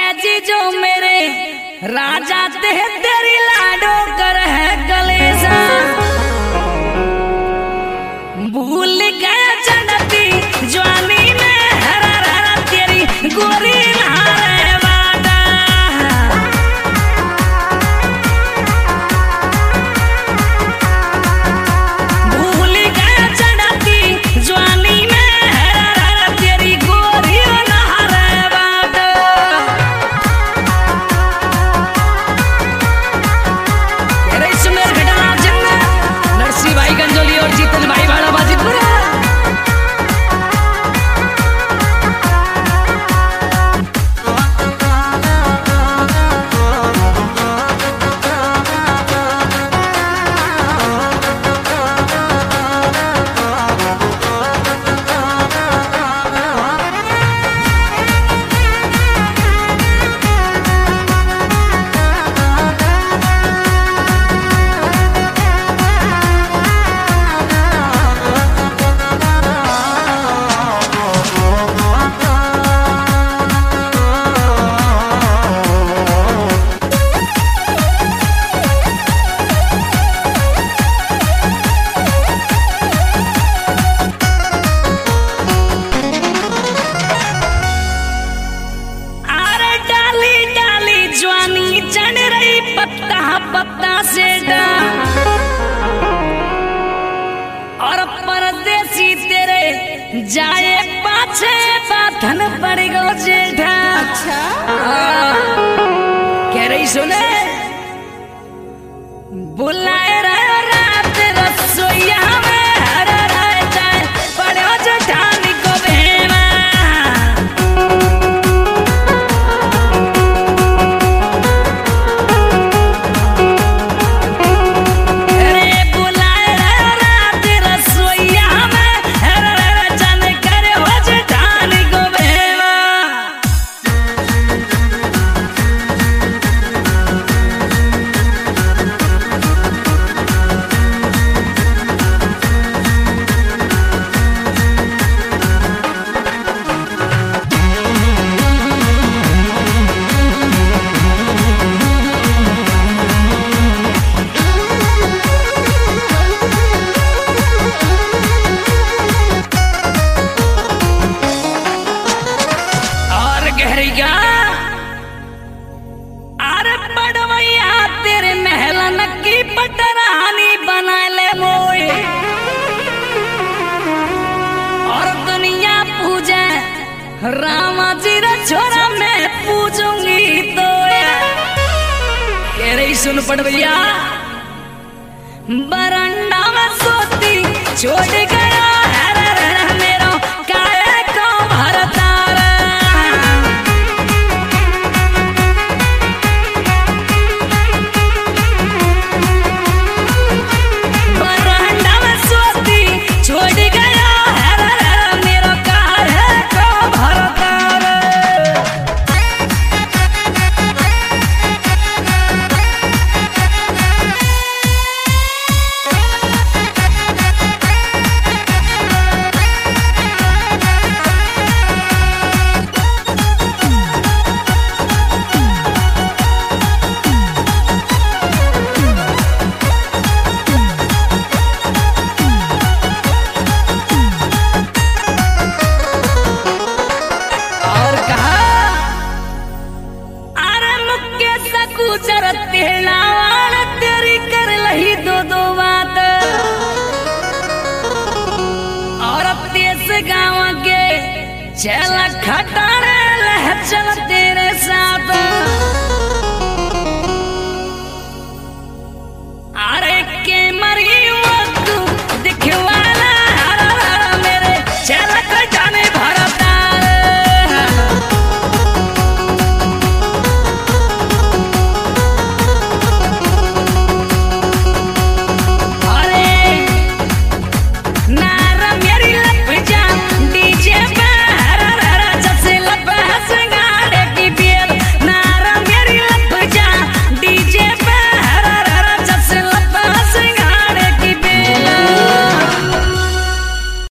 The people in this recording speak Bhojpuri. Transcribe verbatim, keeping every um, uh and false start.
के जीजो मेरे राजा ते तेरी लाडो कर है गलेसा भूल गया चढ़ती जवानी में हरा हरा तेरी गोरी नहारे वादा भूल गया चढ़ती जवानी में हरा हरा तेरी गोरी नहारे वादा तेरे सुमेर घटना जिन्ना नरसी भाई गंजोली और जीतन भाई भाड़ा बाजीपुर पत्ता से डा और परदेसी तेरे जाए पाछे बाथन पड़ गो जेठा अच्छा कह रही सुने बुलाए रहे रात रसोईया में हर रह जाए पड़ो जेठानी को भेवा अरे पड़वैया तेरे महलन की पटरानी बना ले मोए और दुनिया पूजे रामा जी रा छोरा मैं पूजूंगी तो कह रही सुन पड़वैया बरंडा में सोती छोड़ गया हर हर मेरा काहे को भरता तेरी कर लही दो दो बात और तेस गाँव के चल खटारे लह चल तेरे